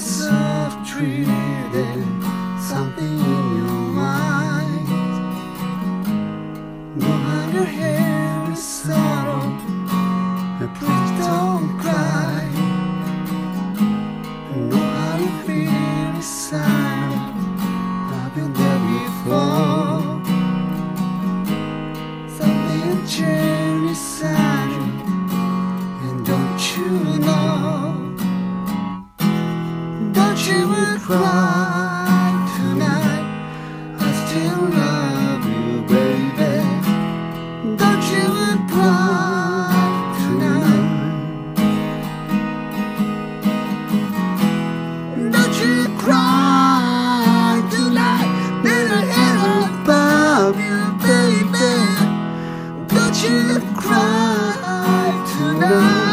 soft tree, there's something in your mind. No longer here is sorrow, please don't cry. No longer fear is silent, I've been there before. Something changed inside you, and don't you know? Don't you cry tonight, I still love you, baby. Don't you cry tonight. Don't you cry tonight, better ever above you, baby. Don't you cry tonight.